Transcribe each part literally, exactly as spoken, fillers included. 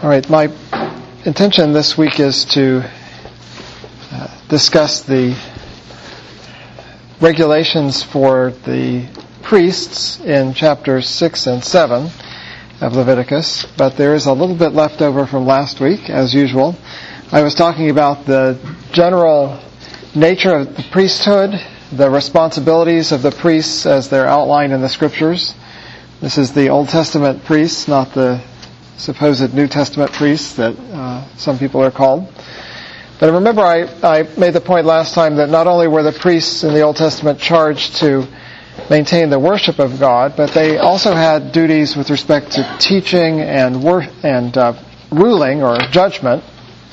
All right, my intention this week is to uh, discuss the regulations for the priests in chapters six and seven of Leviticus, but there is a little bit left over from last week, as usual. I was talking about the general nature of the priesthood, the responsibilities of the priests as they're outlined in the Scriptures. This is the Old Testament priests, not the supposed New Testament priests that uh, some people are called. But remember, I, I made the point last time that not only were the priests in the Old Testament charged to maintain the worship of God, but they also had duties with respect to teaching and wor- and uh, ruling or judgment.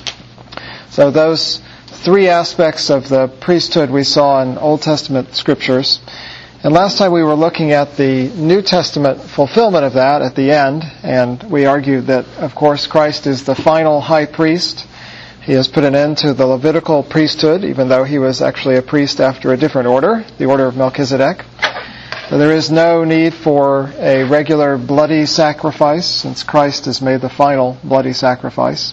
So those three aspects of the priesthood we saw in Old Testament scriptures. And last time we were looking at the New Testament fulfillment of that at the end, and we argued that, of course, Christ is the final high priest. He has put an end to the Levitical priesthood, even though he was actually a priest after a different order, the order of Melchizedek. So there is no need for a regular bloody sacrifice, since Christ has made the final bloody sacrifice.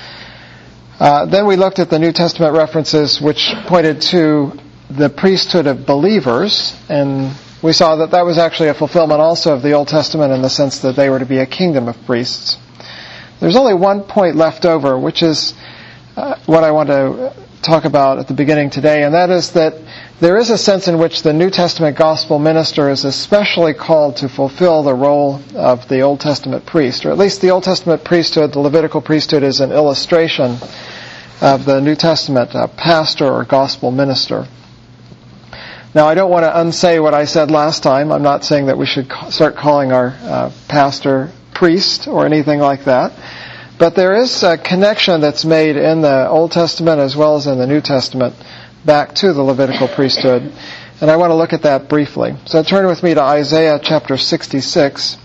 Uh, then we looked at the New Testament references which pointed to the priesthood of believers, and we saw that that was actually a fulfillment also of the Old Testament in the sense that they were to be a kingdom of priests. There's only one point left over, which is uh, what I want to talk about at the beginning today, and that is that there is a sense in which the New Testament gospel minister is especially called to fulfill the role of the Old Testament priest, or at least the Old Testament priesthood, the Levitical priesthood, is an illustration of the New Testament uh, pastor or gospel minister. Now, I don't want to unsay what I said last time. I'm not saying that we should ca- start calling our uh, pastor priest or anything like that. But there is a connection that's made in the Old Testament as well as in the New Testament back to the Levitical priesthood. And I want to look at that briefly. So turn with me to Isaiah chapter sixty-six.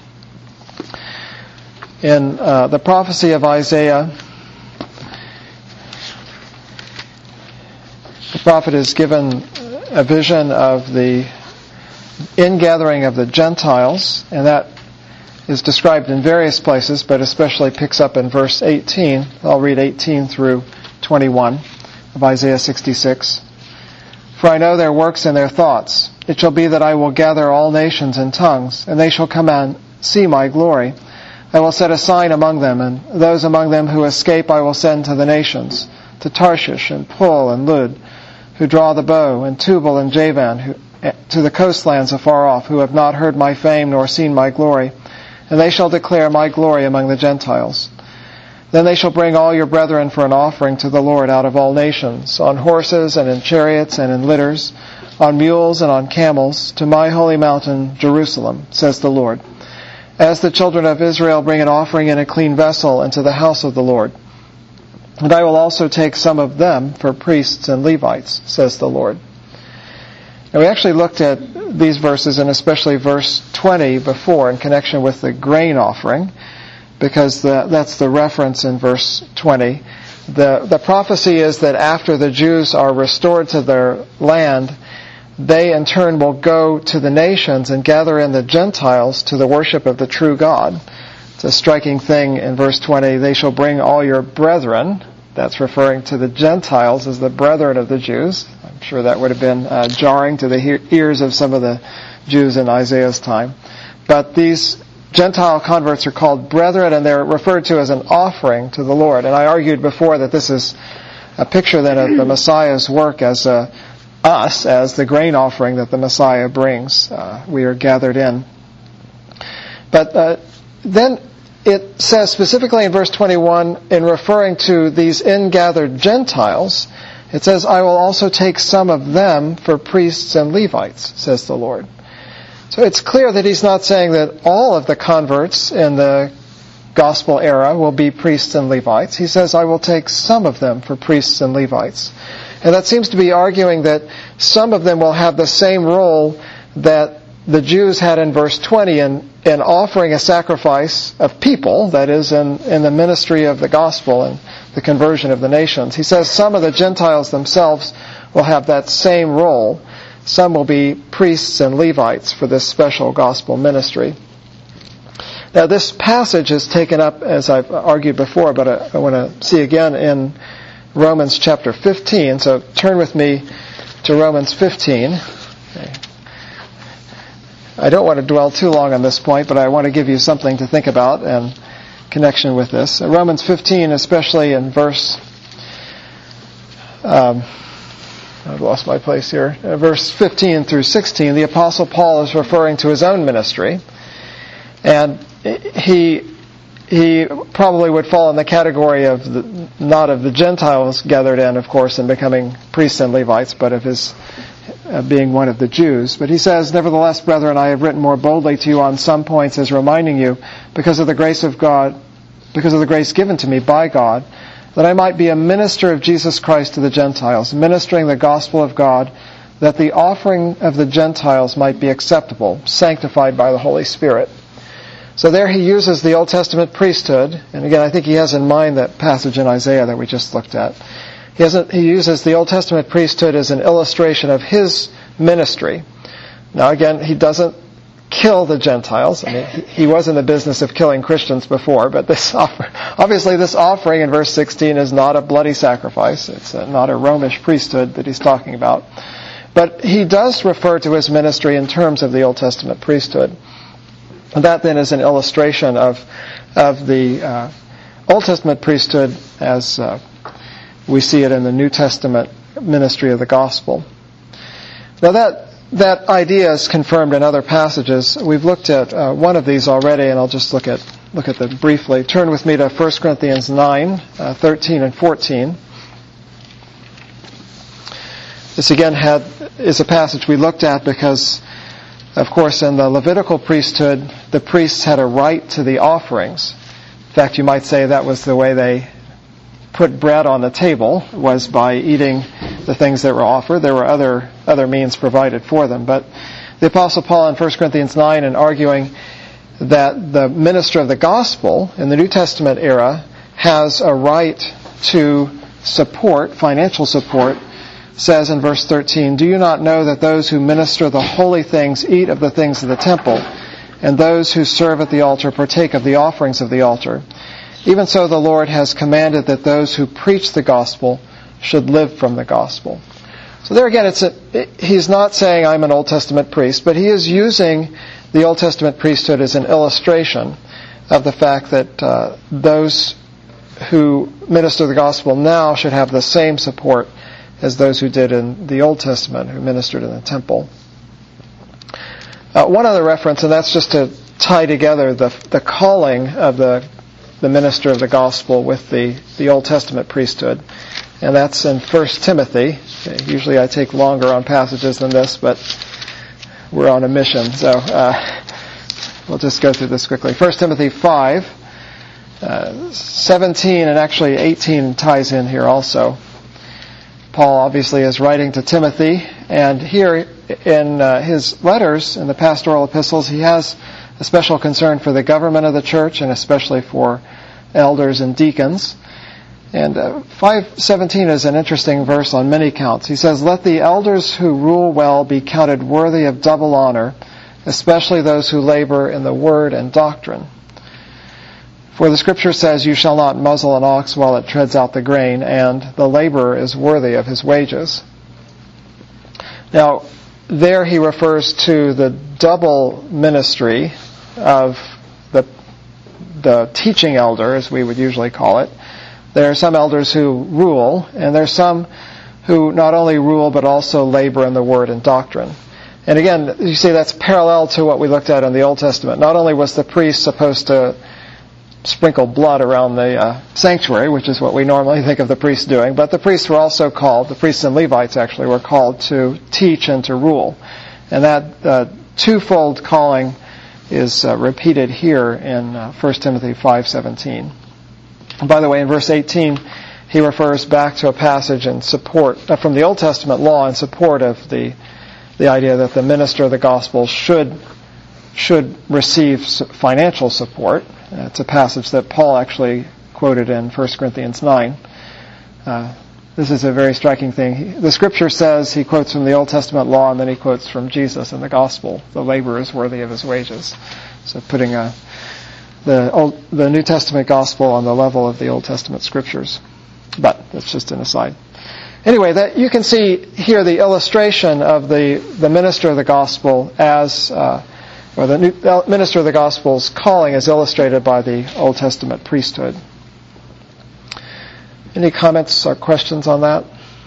In uh, the prophecy of Isaiah, the prophet is given a vision of the ingathering of the Gentiles, and that is described in various places, but especially picks up in verse eighteen. I'll read eighteen through twenty-one of Isaiah sixty-six. For I know their works and their thoughts. It shall be that I will gather all nations and tongues, and they shall come and see my glory. I will set a sign among them, and those among them who escape I will send to the nations, to Tarshish and Pul and Lud, who draw the bow, and Tubal and Javan, who, to the coastlands afar off, who have not heard my fame nor seen my glory. And they shall declare my glory among the Gentiles. Then they shall bring all your brethren for an offering to the Lord out of all nations, on horses and in chariots and in litters, on mules and on camels, to my holy mountain Jerusalem, says the Lord. As the children of Israel bring an offering in a clean vessel into the house of the Lord. And I will also take some of them for priests and Levites, says the Lord. And we actually looked at these verses, and especially verse twenty before, in connection with the grain offering, because the, that's the reference in verse twenty. The, the prophecy is that after the Jews are restored to their land, they in turn will go to the nations and gather in the Gentiles to the worship of the true God. It's a striking thing in verse twenty. They shall bring all your brethren. That's referring to the Gentiles as the brethren of the Jews. I'm sure that would have been uh, jarring to the he- ears of some of the Jews in Isaiah's time. But these Gentile converts are called brethren, and they're referred to as an offering to the Lord. And I argued before that this is a picture then of the Messiah's work as a, us, as the grain offering that the Messiah brings. Uh, we are gathered in. But uh, then it says specifically in verse twenty-one, in referring to these ingathered Gentiles, it says, I will also take some of them for priests and Levites, says the Lord. So it's clear that he's not saying that all of the converts in the gospel era will be priests and Levites. He says, I will take some of them for priests and Levites. And that seems to be arguing that some of them will have the same role that the Jews had in verse twenty in, in offering a sacrifice of people, that is, in, in the ministry of the gospel and the conversion of the nations. He says some of the Gentiles themselves will have that same role. Some will be priests and Levites for this special gospel ministry. Now, this passage is taken up, as I've argued before, but I, I want to see again in Romans chapter fifteen. So turn with me to Romans fifteen. Okay. I don't want to dwell too long on this point, but I want to give you something to think about in connection with this. Romans fifteen, especially in verse... Um, I've lost my place here. Uh, verse fifteen through sixteen, the Apostle Paul is referring to his own ministry. And he he probably would fall in the category of the, not of the Gentiles gathered in, of course, and becoming priests and Levites, but of his uh, being one of the Jews. But he says, "Nevertheless, brethren, I have written more boldly to you on some points, as reminding you, because of the grace of God, because of the grace given to me by God, that I might be a minister of Jesus Christ to the Gentiles, ministering the gospel of God, that the offering of the Gentiles might be acceptable, sanctified by the Holy Spirit." So there he uses the Old Testament priesthood, and again I think he has in mind that passage in Isaiah that we just looked at. He, has a, he uses the Old Testament priesthood as an illustration of his ministry. Now again, he doesn't kill the Gentiles. I mean, he, he was in the business of killing Christians before, but this offer, obviously this offering in verse sixteen is not a bloody sacrifice. It's a, not a Romish priesthood that he's talking about. But he does refer to his ministry in terms of the Old Testament priesthood. And that then is an illustration of of the uh, Old Testament priesthood as uh, we see it in the New Testament ministry of the gospel. Now that that idea is confirmed in other passages. We've looked at uh, one of these already, and I'll just look at look at them briefly. Turn with me to First Corinthians nine, uh, thirteen and fourteen. This again had is a passage we looked at because, of course, in the Levitical priesthood, the priests had a right to the offerings. In fact, you might say that was the way they put bread on the table, was by eating the things that were offered. There were other other means provided for them. But the Apostle Paul in First Corinthians nine, in arguing that the minister of the gospel in the New Testament era has a right to support, financial support, says in verse thirteen, "Do you not know that those who minister the holy things eat of the things of the temple, and those who serve at the altar partake of the offerings of the altar? Even so the Lord has commanded that those who preach the gospel should live from the gospel." So there again, it's a, it, he's not saying I'm an Old Testament priest, but he is using the Old Testament priesthood as an illustration of the fact that uh, those who minister the gospel now should have the same support as those who did in the Old Testament, who ministered in the temple. Uh, one other reference, and that's just to tie together the the calling of the the minister of the gospel with the, the Old Testament priesthood, and that's in First Timothy. Okay, usually I take longer on passages than this, but we're on a mission, so uh, we'll just go through this quickly. First Timothy five, uh, seventeen and actually eighteen ties in here also. Paul obviously is writing to Timothy, and here in uh, his letters, in the pastoral epistles, he has a special concern for the government of the church, and especially for elders and deacons. And uh, five seventeen is an interesting verse on many counts. He says, "Let the elders who rule well be counted worthy of double honor, especially those who labor in the word and doctrine. For the Scripture says, 'You shall not muzzle an ox while it treads out the grain,' and the laborer is worthy of his wages." Now, there he refers to the double ministry of the the teaching elder, as we would usually call it. There are some elders who rule, and there are some who not only rule but also labor in the word and doctrine. And again, you see that's parallel to what we looked at in the Old Testament. Not only was the priest supposed to sprinkle blood around the uh, sanctuary, which is what we normally think of the priests doing, but the priests were also called, the priests and Levites actually were called to teach and to rule. And that uh, twofold calling is uh, repeated here in uh, First Timothy five seventeen. And by the way, in verse eighteen, he refers back to a passage in support uh, from the Old Testament law in support of the the idea that the minister of the gospel should should receive financial support. Uh, it's a passage that Paul actually quoted in First Corinthians nine. Uh, this is a very striking thing. He, the Scripture says, he quotes from the Old Testament law, and then he quotes from Jesus in the gospel. The laborer is worthy of his wages. So putting a the Old, the New Testament gospel on the level of the Old Testament scriptures. But that's just an aside. Anyway, that you can see here the illustration of the, the minister of the gospel as, uh, or the new, minister of the gospel's calling is illustrated by the Old Testament priesthood. Any comments or questions on that?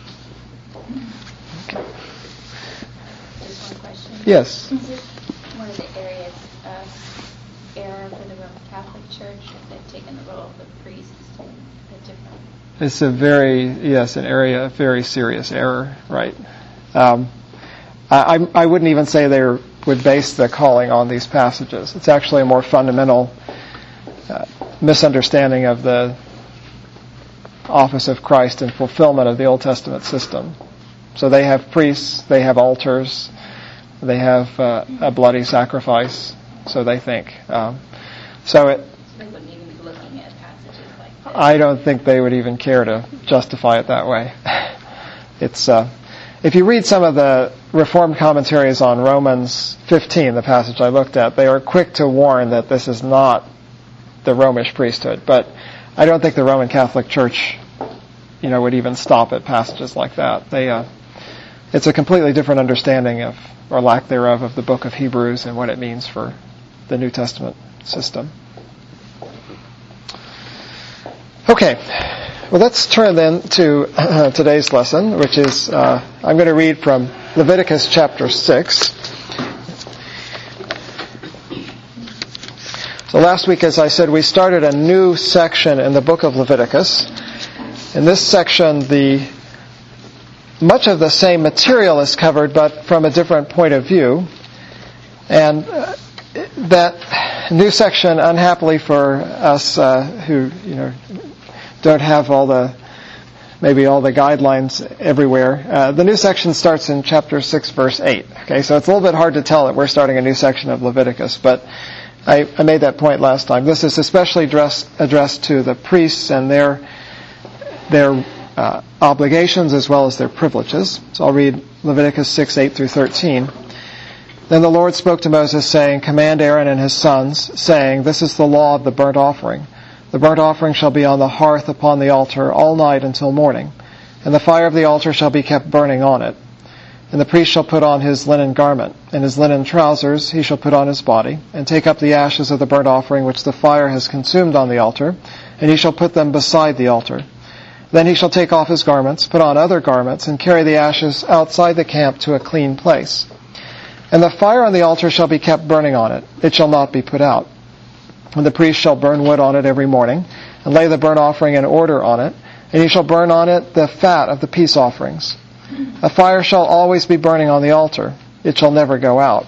Okay. Just one question. Yes. Is this one of the areas of error for the Roman Catholic Church, if they've taken the role of the priests to a different? It's a very, yes, an area of very serious error, right. Um, I, I wouldn't even say they would base the calling on these passages. It's actually a more fundamental uh, misunderstanding of the office of Christ and fulfillment of the Old Testament system. So they have priests, they have altars, they have uh, a bloody sacrifice, so they think. Um, so it, They wouldn't even be looking at passages like this. I don't think they would even care to justify it that way. It's uh, if you read some of the Reformed commentaries on Romans fifteen, the passage I looked at, they are quick to warn that this is not the Romish priesthood. But I don't think the Roman Catholic Church, you know, would even stop at passages like that. They, uh, it's a completely different understanding of, or lack thereof, of the book of Hebrews and what it means for the New Testament system. Okay, well, let's turn then to uh, today's lesson, which is, uh, I'm going to read from Leviticus chapter six. So last week, as I said, we started a new section in the book of Leviticus. In this section, the much of the same material is covered, but from a different point of view. And uh, that new section, unhappily for us uh, who, you know, don't have all the, maybe all the guidelines everywhere, uh, the new section starts in chapter six, verse eight. Okay, so it's a little bit hard to tell that we're starting a new section of Leviticus, but I, I made that point last time. This is especially addressed, addressed to the priests and their their uh, obligations as well as their privileges. So I'll read Leviticus six, eight through thirteen. Then the Lord spoke to Moses, saying, Command Aaron and his sons, saying, This is the law of the burnt offering. The burnt offering shall be on the hearth upon the altar all night until morning, and the fire of the altar shall be kept burning on it. And the priest shall put on his linen garment, and his linen trousers he shall put on his body, and take up the ashes of the burnt offering which the fire has consumed on the altar, and he shall put them beside the altar. Then he shall take off his garments, put on other garments, and carry the ashes outside the camp to a clean place. And the fire on the altar shall be kept burning on it. It shall not be put out. And the priest shall burn wood on it every morning, and lay the burnt offering in order on it, and he shall burn on it the fat of the peace offerings. A fire shall always be burning on the altar. It shall never go out.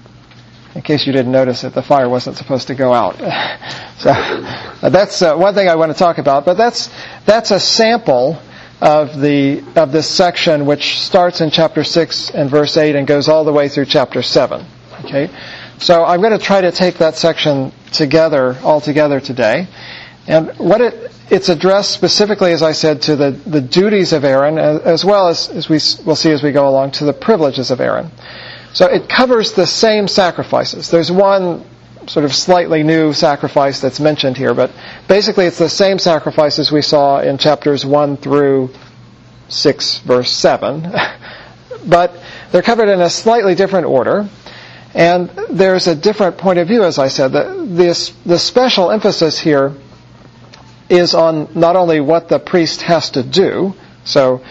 In case you didn't notice it, the fire wasn't supposed to go out. So uh, that's uh, one thing I want to talk about. But that's that's a sample of the of this section, which starts in chapter six and verse eight and goes all the way through chapter seven. Okay, so I'm going to try to take that section together all together today, and what it it's addressed specifically, as I said, to the, the duties of Aaron, as well as, as we will see as we go along, to the privileges of Aaron. So it covers the same sacrifices. There's one sort of slightly new sacrifice that's mentioned here, but basically it's the same sacrifices we saw in chapters one through six, verse seven. But they're covered in a slightly different order, and there's a different point of view, as I said. The, this, the special emphasis here is on not only what the priest has to do, so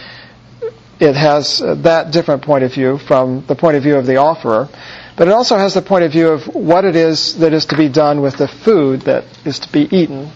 it has that different point of view from the point of view of the offerer, but it also has the point of view of what it is that is to be done with the food that is to be eaten.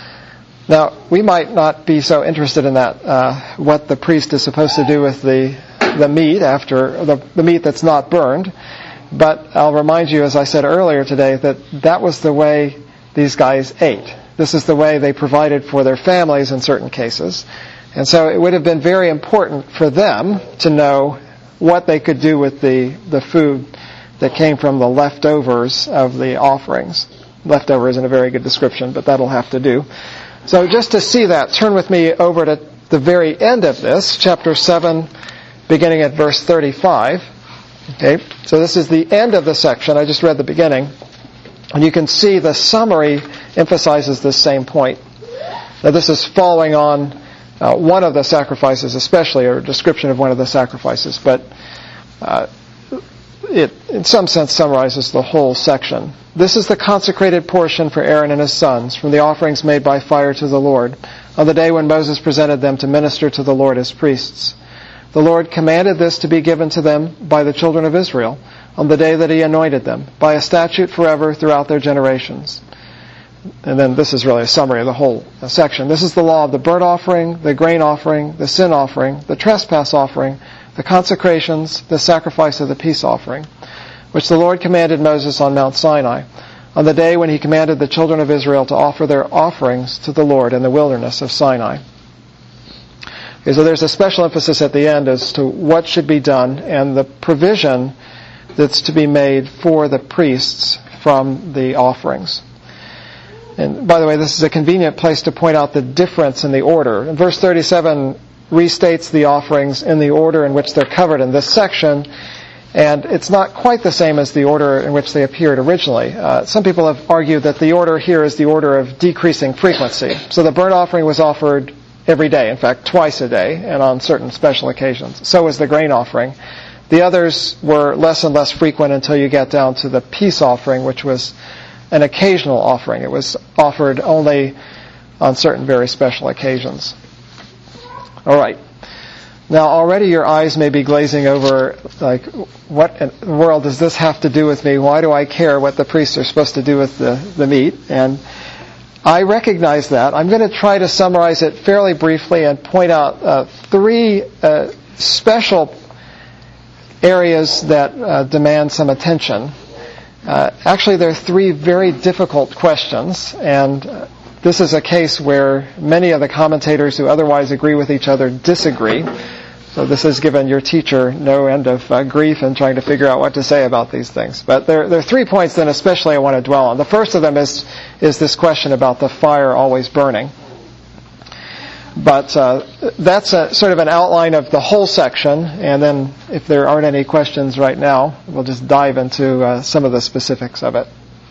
Now, we might not be so interested in that, uh, what the priest is supposed to do with the the meat after the, the meat that's not burned, but I'll remind you, as I said earlier today, that that was the way these guys ate. This is the way they provided for their families in certain cases. And so it would have been very important for them to know what they could do with the, the food that came from the leftovers of the offerings. Leftover isn't a very good description, but that'll have to do. So just to see that, turn with me over to the very end of this, chapter seven, beginning at verse thirty-five. Okay, so this is the end of the section. I just read the beginning. And you can see the summary emphasizes this same point. Now, this is following on uh, one of the sacrifices, especially, or a description of one of the sacrifices, but uh, it, in some sense, summarizes the whole section. This is the consecrated portion for Aaron and his sons, from the offerings made by fire to the Lord, on the day when Moses presented them to minister to the Lord as priests. The Lord commanded this to be given to them by the children of Israel, on the day that he anointed them, by a statute forever throughout their generations. And then this is really a summary of the whole section. This is the law of the burnt offering, the grain offering, the sin offering, the trespass offering, the consecrations, the sacrifice of the peace offering, which the Lord commanded Moses on Mount Sinai, on the day when he commanded the children of Israel to offer their offerings to the Lord in the wilderness of Sinai. Okay, so there's a special emphasis at the end as to what should be done and the provision that's to be made for the priests from the offerings. And by the way, this is a convenient place to point out the difference in the order. In verse thirty-seven restates the offerings in the order in which they're covered in this section, and it's not quite the same as the order in which they appeared originally. Uh, some people have argued that the order here is the order of decreasing frequency. So the burnt offering was offered every day, in fact, twice a day, and on certain special occasions. So was the grain offering. The others were less and less frequent until you get down to the peace offering, which was an occasional offering. It was offered only on certain very special occasions. All right. Now, already your eyes may be glazing over, like, what in the world does this have to do with me? Why do I care what the priests are supposed to do with the, the meat? And I recognize that. I'm going to try to summarize it fairly briefly and point out uh, three uh, special areas that uh, demand some attention. Uh, actually, there are three very difficult questions, and uh, this is a case where many of the commentators who otherwise agree with each other disagree. So this has given your teacher no end of uh, grief in trying to figure out what to say about these things. But there, there are three points that especially I want to dwell on. The first of them is, is this question about the fire always burning. But uh, that's a, sort of an outline of the whole section, and then if there aren't any questions right now, we'll just dive into uh, some of the specifics of it.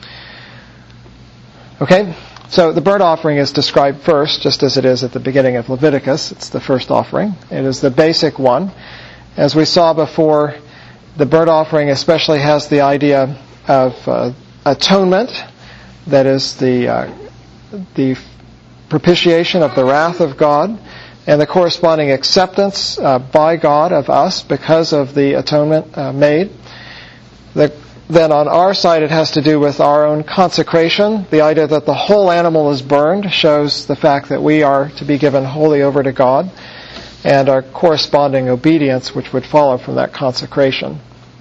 Okay, so the burnt offering is described first, just as it is at the beginning of Leviticus. It's the first offering. It is the basic one. As we saw before, the burnt offering especially has the idea of uh, atonement, that is the uh, the propitiation of the wrath of God, and the corresponding acceptance uh, by God of us because of the atonement uh, made. The, then on our side it has to do with our own consecration. The idea that the whole animal is burned shows the fact that we are to be given wholly over to God, and our corresponding obedience which would follow from that consecration.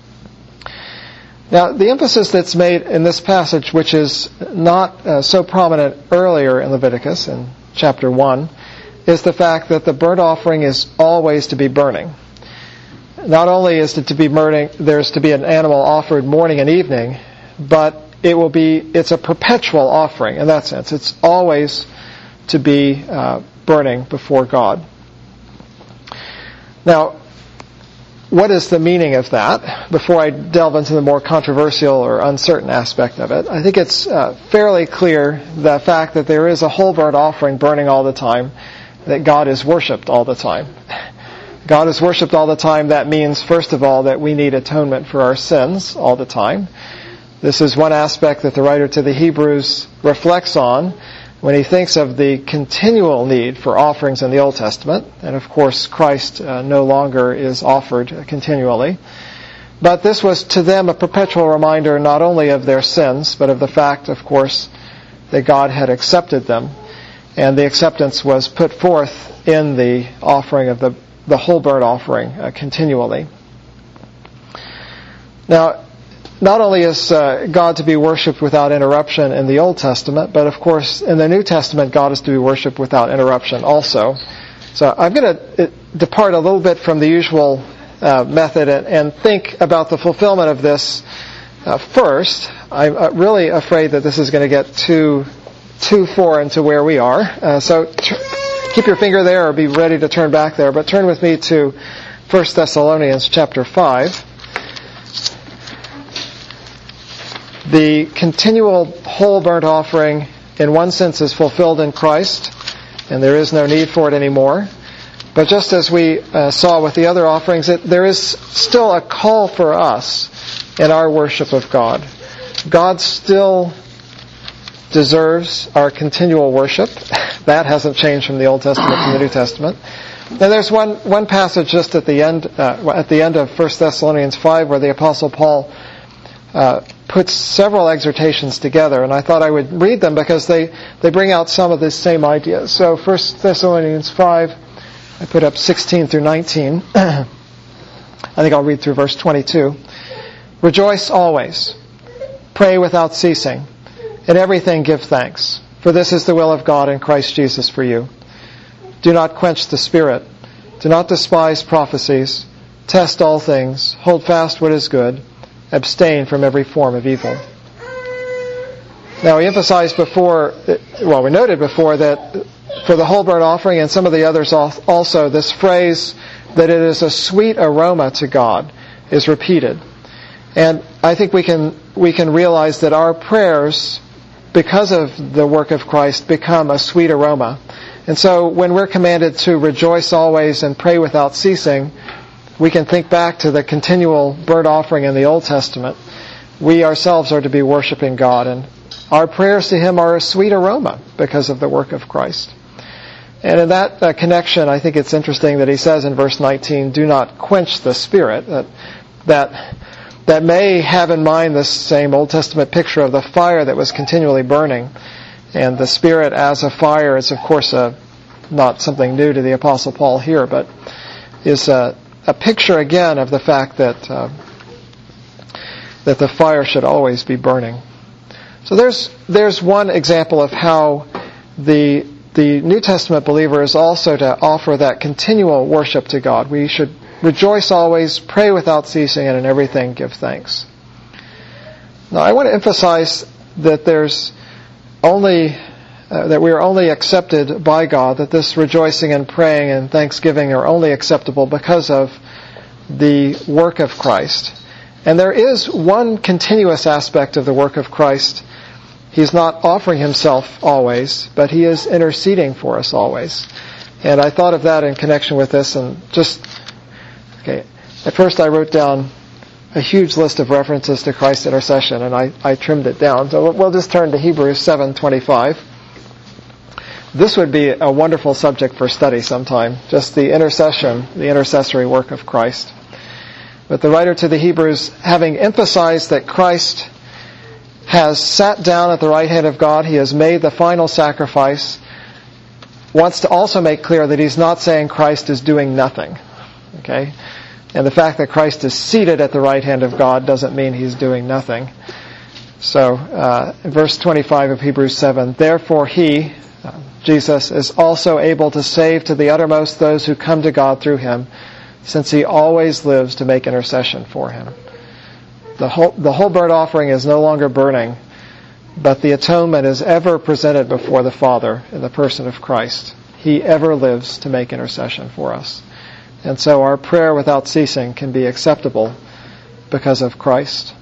Now, the emphasis that's made in this passage, which is not uh, so prominent earlier in Leviticus, in chapter one, is the fact that the burnt offering is always to be burning. Not only is it to be burning, there's to be an animal offered morning and evening, but it will be, it's a perpetual offering in that sense. It's always to be uh, burning before God. Now, what is the meaning of that? Before I delve into the more controversial or uncertain aspect of it, I think it's uh, fairly clear the fact that there is a whole burnt offering burning all the time, that God is worshipped all the time. God is worshipped all the time. That means, first of all, that we need atonement for our sins all the time. This is one aspect that the writer to the Hebrews reflects on when he thinks of the continual need for offerings in the Old Testament. And of course, Christ uh, no longer is offered continually. But this was to them a perpetual reminder not only of their sins, but of the fact, of course, that God had accepted them. And the acceptance was put forth in the offering of the, the whole burnt offering uh, continually. Now, not only is uh, God to be worshipped without interruption in the Old Testament, but of course in the New Testament God is to be worshipped without interruption also. So I'm going to depart a little bit from the usual uh, method and, and think about the fulfillment of this uh, first. I'm uh, really afraid that this is going to get too too foreign to where we are. Uh, so tr- keep your finger there or be ready to turn back there. But turn with me to First Thessalonians chapter five. The continual whole burnt offering in one sense, is fulfilled in Christ, and there is no need for it anymore. But just as we uh, saw with the other offerings, it, there is still a call for us in our worship of God. God still deserves our continual worship. That hasn't changed from the Old Testament to the New Testament. And there's one, one passage just at the end uh, at the end of First Thessalonians five where the Apostle Paul uh, puts several exhortations together, and I thought I would read them because they, they bring out some of the same ideas. So First Thessalonians five, I put up sixteen through nineteen. I think I'll read through verse twenty-two. Rejoice always. Pray without ceasing. In everything give thanks, for this is the will of God in Christ Jesus for you. Do not quench the Spirit. Do not despise prophecies. Test all things. Hold fast what is good. Abstain from every form of evil. Now we emphasized before, well we noted before that for the whole burnt offering and some of the others also, this phrase that it is a sweet aroma to God is repeated. And I think we can we can realize that our prayers, because of the work of Christ, become a sweet aroma. And so when we're commanded to rejoice always and pray without ceasing, we can think back to the continual burnt offering in the Old Testament. We ourselves are to be worshiping God, and our prayers to Him are a sweet aroma because of the work of Christ. And in that uh, connection, I think it's interesting that he says in verse nineteen, do not quench the Spirit. That, that, that may have in mind this same Old Testament picture of the fire that was continually burning. And the Spirit as a fire is, of course, a, not something new to the Apostle Paul here, but is a, a picture again of the fact that uh, that the fire should always be burning. So there's there's one example of how the the New Testament believer is also to offer that continual worship to God. We should rejoice always, pray without ceasing, and in everything give thanks. Now, I want to emphasize that there's only uh, that we are only accepted by God, that this rejoicing and praying and thanksgiving are only acceptable because of the work of Christ. And there is one continuous aspect of the work of Christ. He's not offering Himself always, but He is interceding for us always. And I thought of that in connection with this, and just, okay, at first I wrote down a huge list of references to Christ's intercession, and I, I trimmed it down. So we'll just turn to Hebrews seven twenty-five. This would be a wonderful subject for study sometime, just the intercession, the intercessory work of Christ. But the writer to the Hebrews, having emphasized that Christ has sat down at the right hand of God, He has made the final sacrifice, wants to also make clear that he's not saying Christ is doing nothing. Okay? And the fact that Christ is seated at the right hand of God doesn't mean He's doing nothing. So, uh, in verse twenty-five of Hebrews seven, therefore He, uh, Jesus, is also able to save to the uttermost those who come to God through Him, since He always lives to make intercession for Him. The whole, the whole burnt offering is no longer burning, but the atonement is ever presented before the Father in the person of Christ. He ever lives to make intercession for us. And so our prayer without ceasing can be acceptable because of Christ.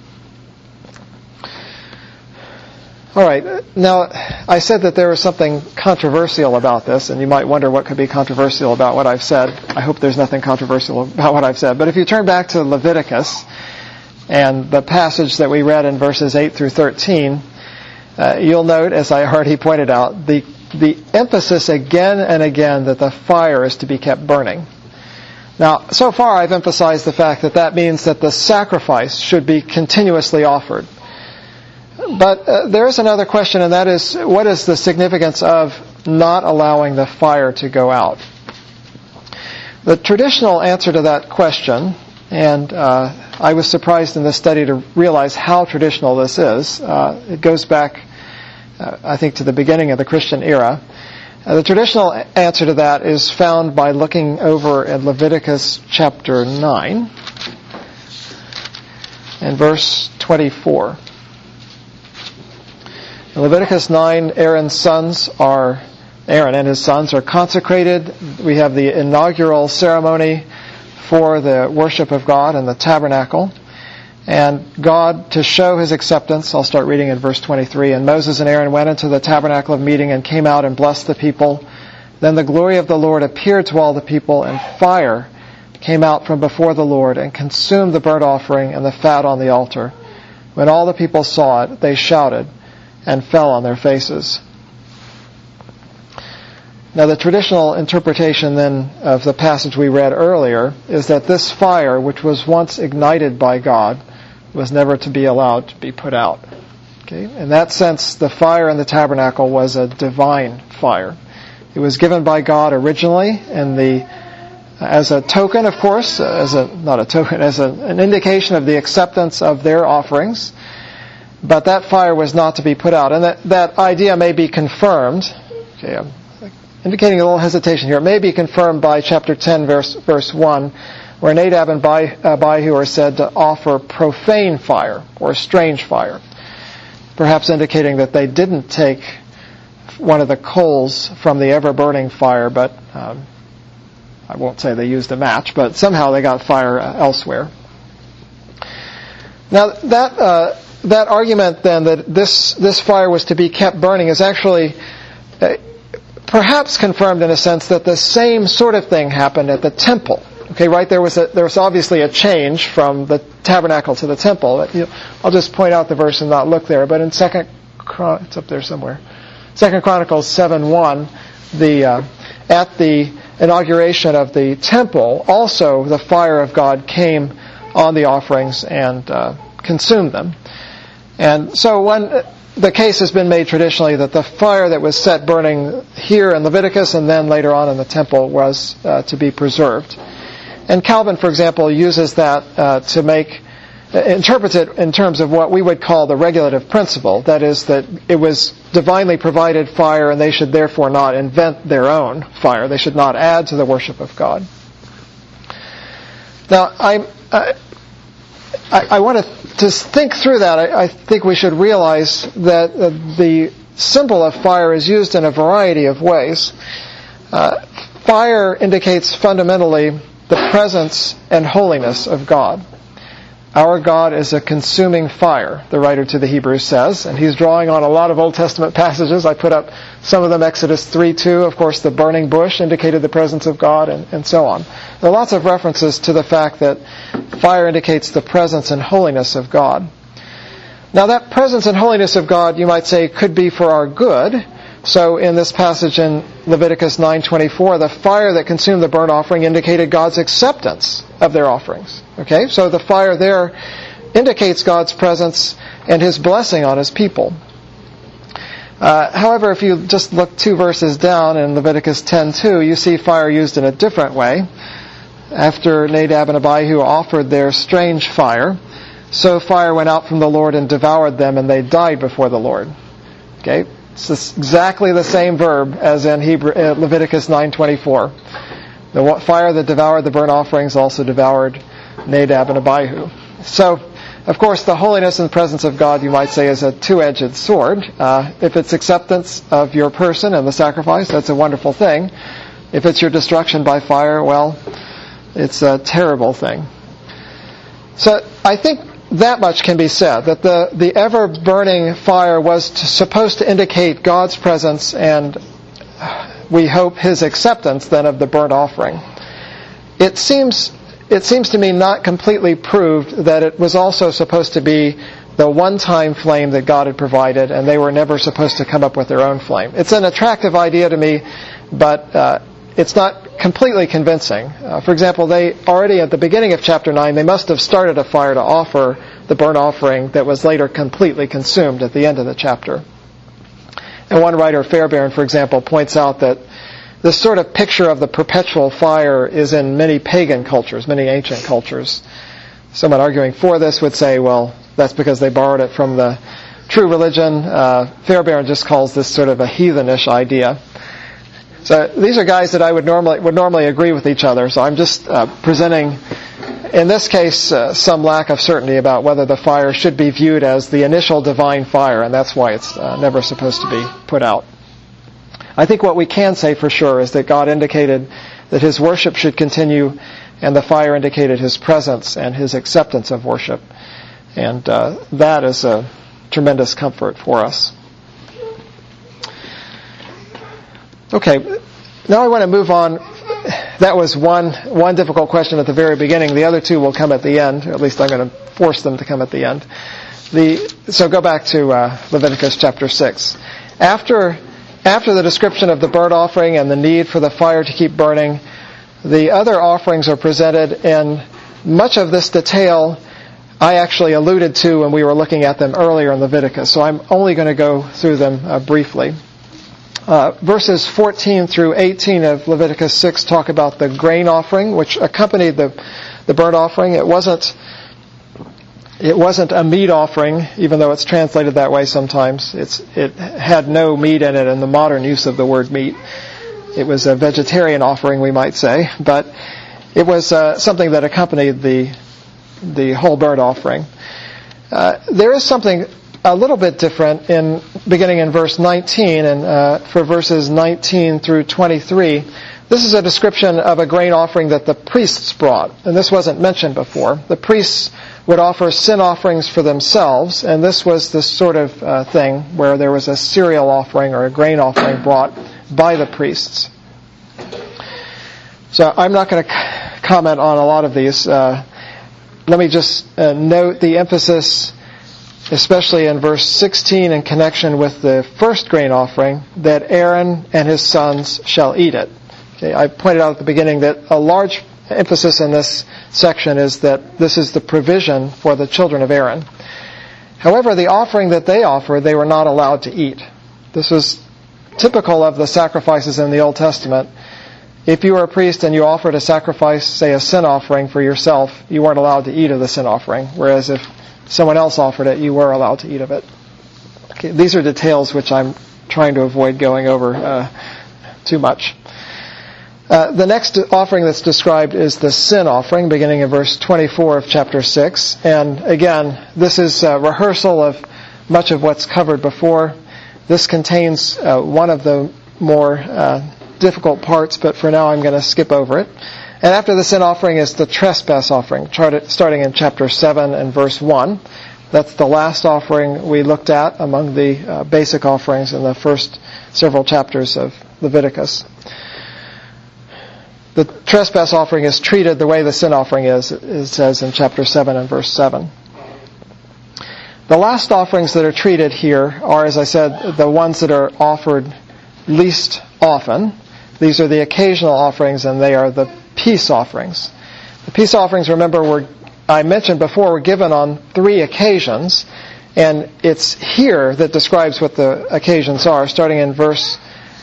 All right, now I said that there was something controversial about this, and you might wonder what could be controversial about what I've said. I hope there's nothing controversial about what I've said. But if you turn back to Leviticus and the passage that we read in verses eight through thirteen, uh, you'll note, as I already pointed out, the, the emphasis again and again that the fire is to be kept burning. Now, so far I've emphasized the fact that that means that the sacrifice should be continuously offered. But uh, there is another question, and that is, what is the significance of not allowing the fire to go out? The traditional answer to that question, and uh, I was surprised in this study to realize how traditional this is. Uh, it goes back, uh, I think, to the beginning of the Christian era. Uh, the traditional answer to that is found by looking over at Leviticus chapter nine and verse twenty-four. In Leviticus nine, Aaron's sons are, Aaron and his sons are consecrated. We have the inaugural ceremony for the worship of God in the tabernacle. And God, to show his acceptance, I'll start reading in verse twenty-three, and Moses and Aaron went into the tabernacle of meeting and came out and blessed the people. Then the glory of the Lord appeared to all the people, and fire came out from before the Lord and consumed the burnt offering and the fat on the altar. When all the people saw it, they shouted and fell on their faces. Now, the traditional interpretation then of the passage we read earlier is that this fire, which was once ignited by God, was never to be allowed to be put out. Okay? In that sense, the fire in the tabernacle was a divine fire. It was given by God originally, and the as a token, of course, as a not a token, as a, an indication of the acceptance of their offerings. But that fire was not to be put out, and that, that idea may be confirmed. Okay, I'm indicating a little hesitation here. It may be confirmed by chapter ten, verse verse one, where Nadab and Abihu are said to offer profane fire or strange fire, perhaps indicating that they didn't take one of the coals from the ever-burning fire, but um, I won't say they used a match, but somehow they got fire elsewhere. Now that uh, that argument then that this this fire was to be kept burning is actually uh, perhaps confirmed in a sense that the same sort of thing happened at the temple. Okay, right? There was a, there was obviously a change from the tabernacle to the temple. I'll just point out the verse and not look there. But in Second, Chron- it's up there somewhere. Second Chronicles seven one, the uh, at the inauguration of the temple, also the fire of God came on the offerings and uh, consumed them. And so when the case has been made traditionally that the fire that was set burning here in Leviticus and then later on in the temple was uh, to be preserved. And Calvin, for example, uses that uh, to make, interprets it in terms of what we would call the regulative principle. That is, that it was divinely provided fire and they should therefore not invent their own fire. They should not add to the worship of God. Now, I, I, I want to just think through that. I, I think we should realize that uh, the symbol of fire is used in a variety of ways. Uh, fire indicates fundamentally the presence and holiness of God. Our God is a consuming fire, the writer to the Hebrews says, and he's drawing on a lot of Old Testament passages. I put up some of them, Exodus three two, of course the burning bush indicated the presence of God, and, and so on. There are lots of references to the fact that fire indicates the presence and holiness of God. Now that presence and holiness of God, you might say, could be for our good. So in this passage in Leviticus nine twenty-four, the fire that consumed the burnt offering indicated God's acceptance of their offerings. Okay, so the fire there indicates God's presence and his blessing on his people. Uh, however, if you just look two verses down in Leviticus ten two, you see fire used in a different way. After Nadab and Abihu offered their strange fire, so fire went out from the Lord and devoured them, and they died before the Lord. Okay, it's exactly the same verb as in Hebrew, uh, Leviticus nine twenty-four. The fire that devoured the burnt offerings also devoured Nadab and Abihu. So, of course, the holiness and presence of God, you might say, is a two-edged sword. Uh, if it's acceptance of your person and the sacrifice, that's a wonderful thing. If it's your destruction by fire, well, it's a terrible thing. So, I think that much can be said, that the, the ever-burning fire was to, supposed to indicate God's presence and, we hope, his acceptance then of the burnt offering. It seems it seems to me not completely proved that it was also supposed to be the one-time flame that God had provided, and they were never supposed to come up with their own flame. It's an attractive idea to me, but uh, it's not completely convincing. Uh, for example, they already at the beginning of chapter nine, they must have started a fire to offer the burnt offering that was later completely consumed at the end of the chapter. And one writer, Fairbairn, for example, points out that this sort of picture of the perpetual fire is in many pagan cultures, many ancient cultures. Someone arguing for this would say, well, that's because they borrowed it from the true religion. Uh, Fairbairn just calls this sort of a heathenish idea. So these are guys that I would normally would normally agree with each other. So I'm just uh, presenting, in this case, uh, some lack of certainty about whether the fire should be viewed as the initial divine fire, and that's why it's uh, never supposed to be put out. I think what we can say for sure is that God indicated that his worship should continue, and the fire indicated his presence and his acceptance of worship. And uh, that is a tremendous comfort for us. Okay, now I want to move on. That was one one difficult question at the very beginning. The other two will come at the end. Or at least I'm going to force them to come at the end. The so go back to uh, Leviticus chapter six. After after the description of the burnt offering and the need for the fire to keep burning, the other offerings are presented, and much of this detail I actually alluded to when we were looking at them earlier in Leviticus. So I'm only going to go through them uh, briefly. Uh, verses fourteen through eighteen of Leviticus six talk about the grain offering, which accompanied the the burnt offering. It wasn't it wasn't a meat offering, even though it's translated that way sometimes. It's it had no meat in it in the modern use of the word meat. It was a vegetarian offering, we might say, but it was uh, something that accompanied the the whole burnt offering. Uh, there is something a little bit different in beginning in verse nineteen, and uh, for verses nineteen through twenty-three. This is a description of a grain offering that the priests brought, and this wasn't mentioned before. The priests would offer sin offerings for themselves, and this was the sort of uh, thing where there was a cereal offering or a grain offering brought by the priests. So I'm not going to c- comment on a lot of these. Uh, let me just uh, note the emphasis, especially in verse sixteen in connection with the first grain offering, that Aaron and his sons shall eat it. Okay, I pointed out at the beginning that a large emphasis in this section is that this is the provision for the children of Aaron. However, the offering that they offered, they were not allowed to eat. This was typical of the sacrifices in the Old Testament. If you were a priest and you offered a sacrifice, say a sin offering for yourself, you weren't allowed to eat of the sin offering. Whereas if someone else offered it, you were allowed to eat of it. Okay, these are details which I'm trying to avoid going over uh, too much. Uh, the next offering that's described is the sin offering, beginning in verse twenty-four of chapter six. And again, this is a rehearsal of much of what's covered before. This contains uh, one of the more uh, difficult parts, but for now I'm going to skip over it. And after the sin offering is the trespass offering, starting in chapter seven and verse one. That's the last offering we looked at among the uh, basic offerings in the first several chapters of Leviticus. The trespass offering is treated the way the sin offering is, it says in chapter seven and verse seven. The last offerings that are treated here are, as I said, the ones that are offered least often. These are the occasional offerings, and they are the peace offerings. The peace offerings, remember, were I mentioned before, were given on three occasions, and it's here that describes what the occasions are, starting in verse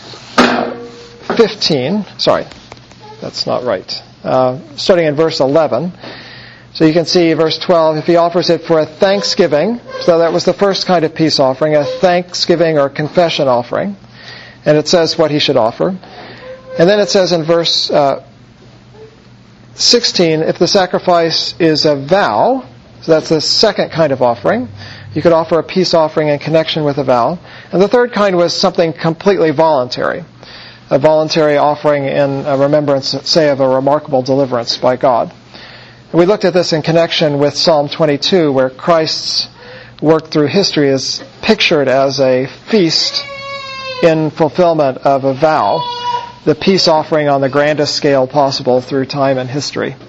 fifteen. Sorry, that's not right. Uh, starting in verse eleven. So you can see verse twelve, if he offers it for a thanksgiving, so that was the first kind of peace offering, a thanksgiving or confession offering, and it says what he should offer. And then it says in verse uh, sixteen, if the sacrifice is a vow, so that's the second kind of offering, you could offer a peace offering in connection with a vow. And the third kind was something completely voluntary, a voluntary offering in a remembrance, say, of a remarkable deliverance by God. And we looked at this in connection with Psalm twenty-two, where Christ's work through history is pictured as a feast in fulfillment of a vow, the peace offering on the grandest scale possible through time and history.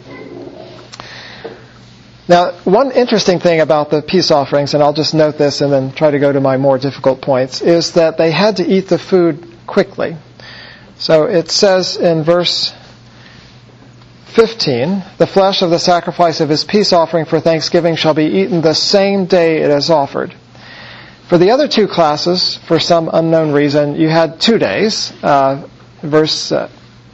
Now, one interesting thing about the peace offerings, and I'll just note this and then try to go to my more difficult points, is that they had to eat the food quickly. So it says in verse fifteen, the flesh of the sacrifice of his peace offering for thanksgiving shall be eaten the same day it is offered. For the other two classes, for some unknown reason, you had two days. Uh, verse uh,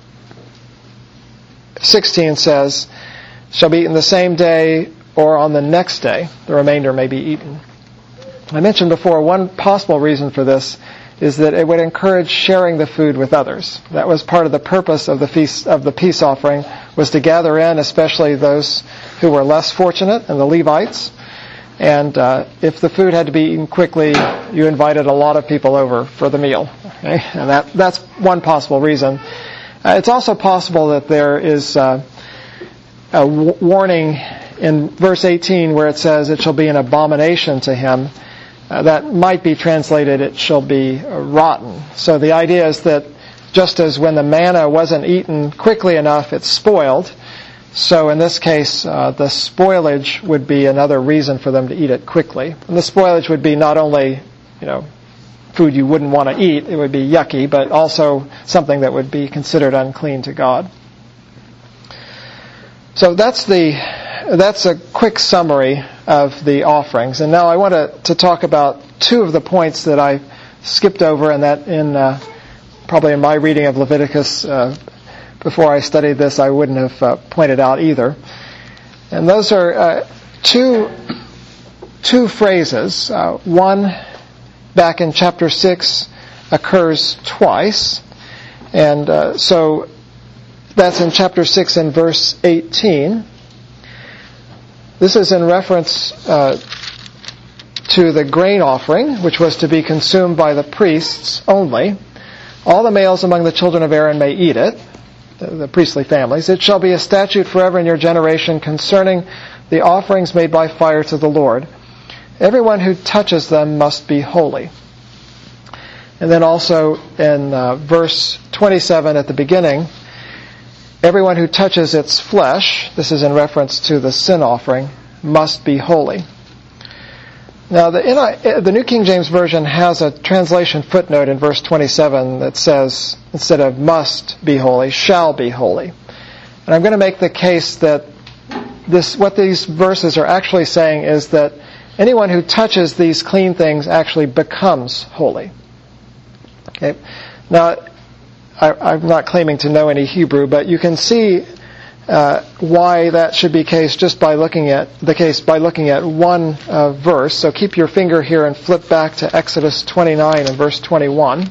sixteen says, shall be eaten the same day or on the next day. The remainder may be eaten. I mentioned before, one possible reason for this is that it would encourage sharing the food with others. That was part of the purpose of the feast of the peace offering, was to gather in, especially those who were less fortunate, and the Levites. And uh, if the food had to be eaten quickly, you invited a lot of people over for the meal. Okay? And that that's one possible reason. Uh, it's also possible that there is uh, a w- warning in verse eighteen where it says, it shall be an abomination to him, uh, that might be translated, it shall be uh, rotten. So the idea is that just as when the manna wasn't eaten quickly enough, it's spoiled, so in this case, uh, the spoilage would be another reason for them to eat it quickly. And the spoilage would be not only, you know, food you wouldn't want to eat, it would be yucky, but also something that would be considered unclean to God. So that's the that's a quick summary of the offerings. And now I want to, to talk about two of the points that I skipped over, and that in uh, probably in my reading of Leviticus uh, before I studied this, I wouldn't have uh, pointed out either. And those are uh, two two phrases. Uh, one, back in chapter six, occurs twice. And uh, so that's in chapter six and verse eighteen. This is in reference uh, to the grain offering, which was to be consumed by the priests only. All the males among the children of Aaron may eat it, the, the priestly families. It shall be a statute forever in your generation concerning the offerings made by fire to the Lord. Everyone who touches them must be holy. And then also in uh, verse twenty-seven at the beginning, everyone who touches its flesh, this is in reference to the sin offering, must be holy. Now, the, the New King James Version has a translation footnote in verse twenty-seven that says, instead of must be holy, shall be holy. And I'm going to make the case that this, what these verses are actually saying is that anyone who touches these clean things actually becomes holy. Okay. Now, I, I'm not claiming to know any Hebrew, but you can see uh, why that should be case just by looking at the case by looking at one uh, verse. So keep your finger here and flip back to Exodus twenty-nine and verse twenty-one.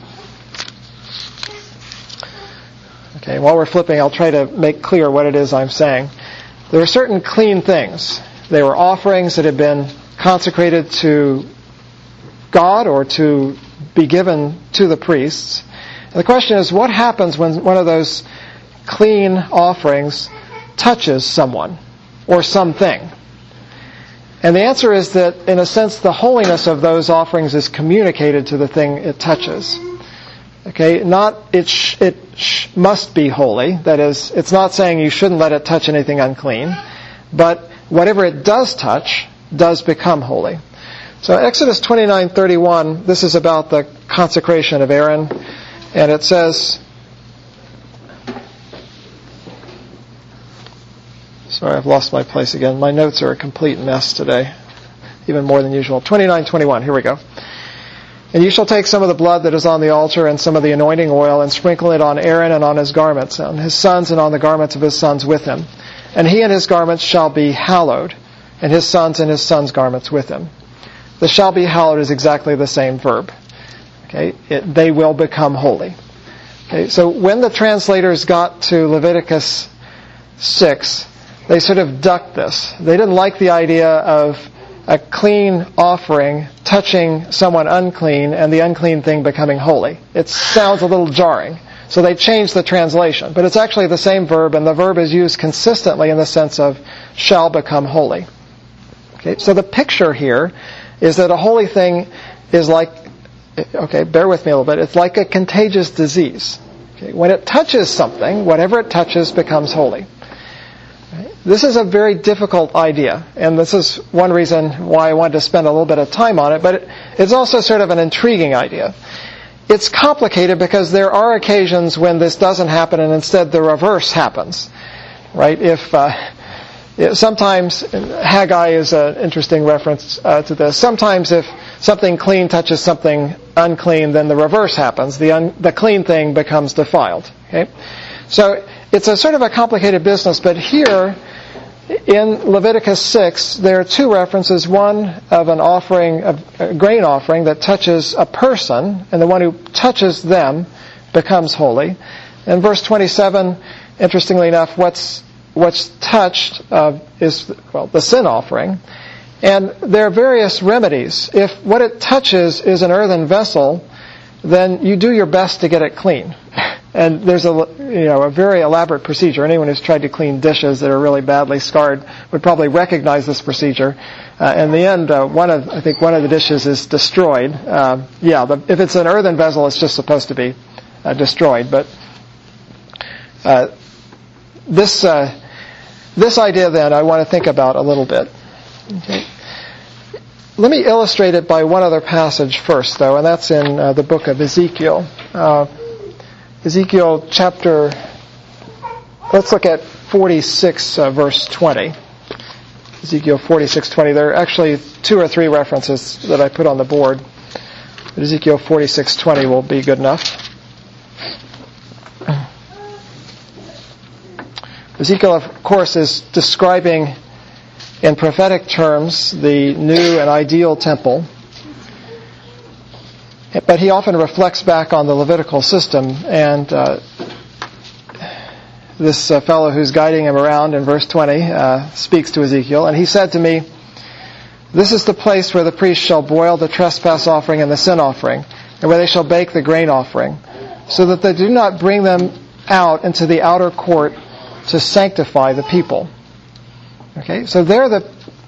Okay. While we're flipping, I'll try to make clear what it is I'm saying. There are certain clean things. They were offerings that had been consecrated to God or to be given to the priests. And the question is, what happens when one of those clean offerings touches someone or something? And the answer is that, in a sense, the holiness of those offerings is communicated to the thing it touches. Okay, not it sh- it sh- must be holy. That is, it's not saying you shouldn't let it touch anything unclean, but whatever it does touch does become holy. So Exodus twenty-nine thirty-one, this is about the consecration of Aaron, and it says, sorry, I've lost my place again. My notes are a complete mess today, even more than usual. twenty-nine twenty-one, here we go. And you shall take some of the blood that is on the altar and some of the anointing oil and sprinkle it on Aaron and on his garments, on his sons and on the garments of his sons with him. And he and his garments shall be hallowed, and his sons and his sons' garments with him. The shall be hallowed is exactly the same verb. Okay, it, they will become holy. Okay, so when the translators got to Leviticus six, they sort of ducked this. They didn't like the idea of a clean offering touching someone unclean and the unclean thing becoming holy. It sounds a little jarring. So they changed the translation. But it's actually the same verb, and the verb is used consistently in the sense of shall become holy. Okay, so the picture here is that a holy thing is like, okay, bear with me a little bit, it's like a contagious disease. Okay, when it touches something, whatever it touches becomes holy. This is a very difficult idea, and this is one reason why I wanted to spend a little bit of time on it, but it, it's also sort of an intriguing idea. It's complicated because there are occasions when this doesn't happen and instead the reverse happens. Right? If uh, sometimes, Haggai is an interesting reference uh, to this, sometimes if something clean touches something unclean, then the reverse happens. The, un, the clean thing becomes defiled. Okay? So it's a sort of a complicated business, but here in Leviticus six, there are two references. One of an offering, a grain offering that touches a person, and the one who touches them becomes holy. In verse twenty-seven, interestingly enough, what's what's touched uh, is, well, the sin offering. And there are various remedies. If what it touches is an earthen vessel, then you do your best to get it clean. and there's a you know a very elaborate procedure. Anyone who's tried to clean dishes that are really badly scarred would probably recognize this procedure. Uh, in the end, uh, one of I think one of the dishes is destroyed. Uh, yeah, the, if it's an earthen vessel, it's just supposed to be uh, destroyed. But uh, this uh, this idea, then, I want to think about a little bit. Okay. Let me illustrate it by one other passage first, though, and that's in uh, the book of Ezekiel. Uh, Ezekiel chapter, let's look at forty-six, uh, verse twenty. Ezekiel forty-six twenty. There are actually two or three references that I put on the board. But Ezekiel forty-six twenty will be good enough. Ezekiel, of course, is describing in prophetic terms the new and ideal temple. But he often reflects back on the Levitical system, and uh, this uh, fellow who's guiding him around in verse twenty uh, speaks to Ezekiel, and he said to me, "This is the place where the priest shall boil the trespass offering and the sin offering, and where they shall bake the grain offering, so that they do not bring them out into the outer court to sanctify the people." Okay, so there the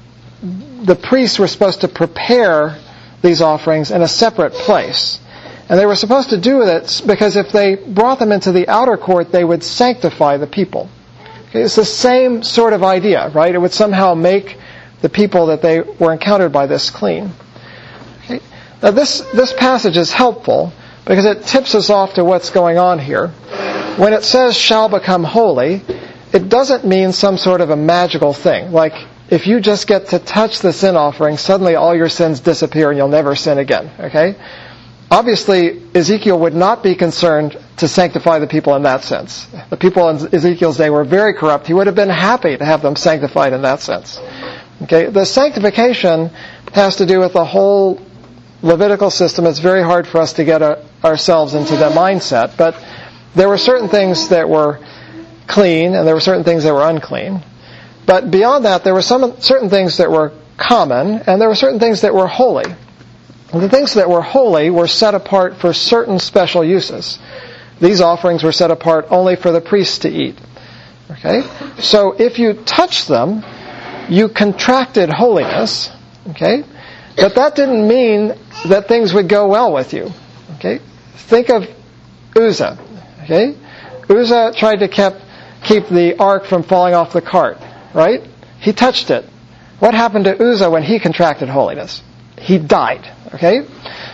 the priests were supposed to prepare these offerings in a separate place. And they were supposed to do it because if they brought them into the outer court, they would sanctify the people. Okay, it's the same sort of idea, right? It would somehow make the people that they were encountered by this clean. Okay. Now this, this passage is helpful because it tips us off to what's going on here. When it says shall become holy, it doesn't mean some sort of a magical thing. Like, if you just get to touch the sin offering, suddenly all your sins disappear and you'll never sin again. Okay? Obviously, Ezekiel would not be concerned to sanctify the people in that sense. The people in Ezekiel's day were very corrupt. He would have been happy to have them sanctified in that sense. Okay? The sanctification has to do with the whole Levitical system. It's very hard for us to get a, ourselves into that mindset. But there were certain things that were clean, and there were certain things that were unclean. But beyond that, there were some certain things that were common, and there were certain things that were holy. And the things that were holy were set apart for certain special uses. These offerings were set apart only for the priests to eat. Okay? So if you touched them, you contracted holiness. Okay? But that didn't mean that things would go well with you. Okay? Think of Uzzah. Okay? Uzzah tried to keep keep the ark from falling off the cart, right? He touched it. What happened to Uzzah when he contracted holiness? He died, okay?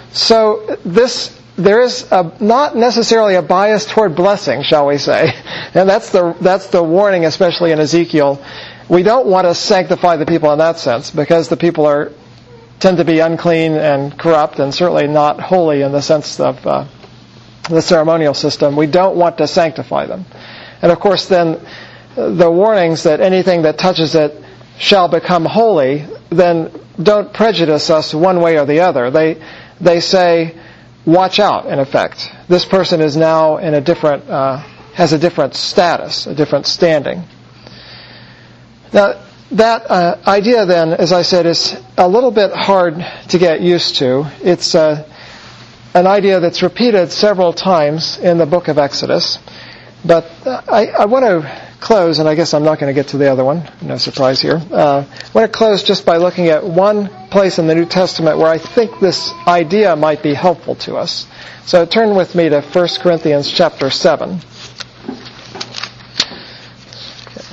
So this, there is a, not necessarily a bias toward blessing, shall we say. And that's the, that's the warning, especially in Ezekiel. We don't want to sanctify the people in that sense, because the people are, tend to be unclean and corrupt, and certainly not holy in the sense of uh, the ceremonial system. We don't want to sanctify them. And of course then, the warnings that anything that touches it shall become holy, then don't prejudice us one way or the other. They they say, watch out, in effect. This person is now in a different, uh, has a different status, a different standing. Now, that uh, idea then, as I said, is a little bit hard to get used to. It's uh, an idea that's repeated several times in the book of Exodus. But I, I want to close, and I guess I'm not going to get to the other one. No surprise here. Uh, I want to close just by looking at one place in the New Testament where I think this idea might be helpful to us. So turn with me to First Corinthians chapter seven. Okay.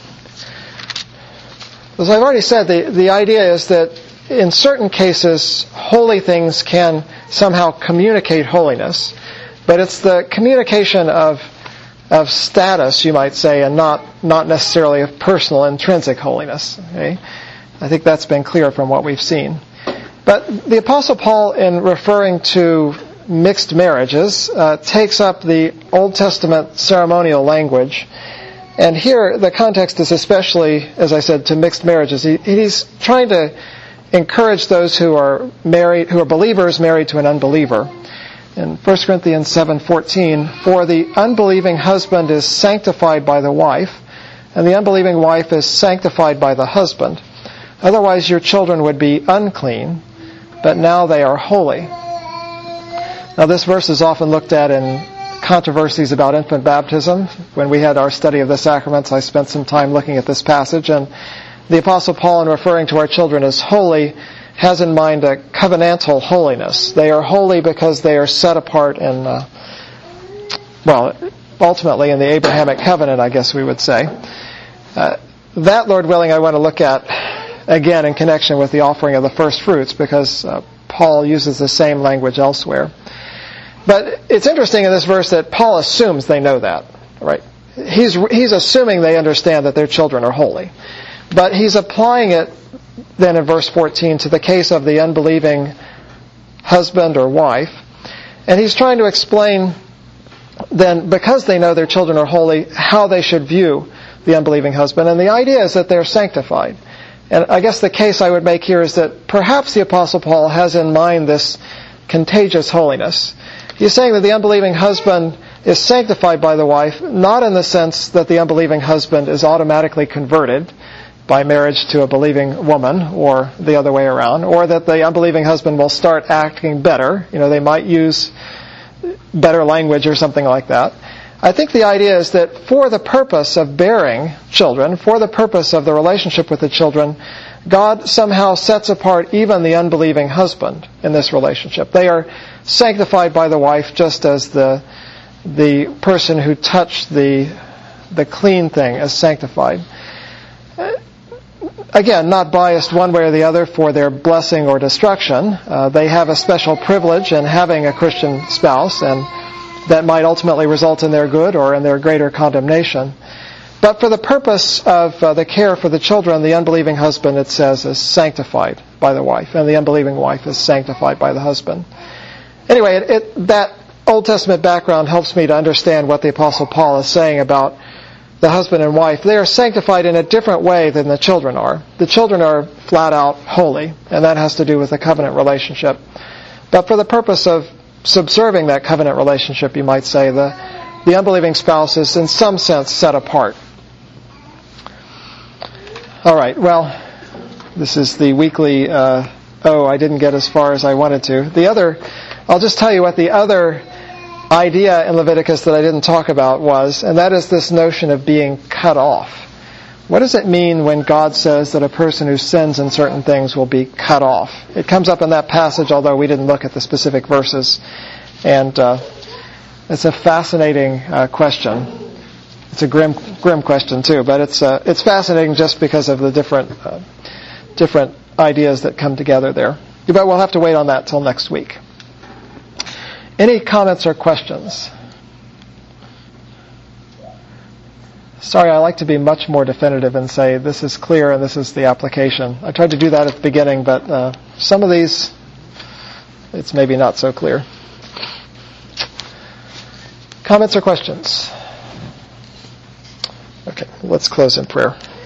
As I've already said, the, the idea is that in certain cases, holy things can somehow communicate holiness, but it's the communication of of status, you might say, and not, not necessarily of personal, intrinsic holiness. Okay? I think that's been clear from what we've seen. But the Apostle Paul, in referring to mixed marriages, uh, takes up the Old Testament ceremonial language. And here, the context is especially, as I said, to mixed marriages. He, he's trying to encourage those who are married, who are believers married to an unbeliever. In First Corinthians seven fourteen, for the unbelieving husband is sanctified by the wife, and the unbelieving wife is sanctified by the husband. Otherwise your children would be unclean, but now they are holy. Now this verse is often looked at in controversies about infant baptism. When we had our study of the sacraments, I spent some time looking at this passage, and the Apostle Paul, in referring to our children as holy, has in mind a covenantal holiness. They are holy because they are set apart in, uh, well, ultimately in the Abrahamic covenant, I guess we would say. Uh, that, Lord willing, I want to look at again in connection with the offering of the first fruits, because uh, Paul uses the same language elsewhere. But it's interesting in this verse that Paul assumes they know that, right? He's he's assuming they understand that their children are holy. But he's applying it then in verse fourteen to the case of the unbelieving husband or wife. And he's trying to explain then, because they know their children are holy, how they should view the unbelieving husband. And the idea is that they're sanctified. And I guess the case I would make here is that perhaps the Apostle Paul has in mind this contagious holiness. He's saying that the unbelieving husband is sanctified by the wife, not in the sense that the unbelieving husband is automatically converted by marriage to a believing woman, or the other way around, or that the unbelieving husband will start acting better. You know, they might use better language or something like that. I think the idea is that for the purpose of bearing children, for the purpose of the relationship with the children, God somehow sets apart even the unbelieving husband in this relationship. They are sanctified by the wife, just as the the person who touched the the clean thing is sanctified. Again, not biased one way or the other for their blessing or destruction. Uh, they have a special privilege in having a Christian spouse, and that might ultimately result in their good or in their greater condemnation. But for the purpose of uh, the care for the children, the unbelieving husband, it says, is sanctified by the wife, and the unbelieving wife is sanctified by the husband. Anyway, it, it, that Old Testament background helps me to understand what the Apostle Paul is saying about the husband and wife. They are sanctified in a different way than the children are. The children are flat out holy, and that has to do with the covenant relationship. But for the purpose of subserving that covenant relationship, you might say, the, the unbelieving spouse is in some sense set apart. All right, well, this is the weekly, uh, oh, I didn't get as far as I wanted to. The other, I'll just tell you what the other idea in Leviticus that I didn't talk about was, and that is this notion of being cut off. What does it mean when God says that a person who sins in certain things will be cut off? It comes up in that passage, although we didn't look at the specific verses. And uh, it's a fascinating uh, question. It's a grim, grim question too, but it's uh, it's fascinating just because of the different uh, different ideas that come together there. But we'll have to wait on that till next week. Any comments or questions? Sorry, I like to be much more definitive and say this is clear and this is the application. I tried to do that at the beginning, but uh, some of these, it's maybe not so clear. Comments or questions? Okay, let's close in prayer.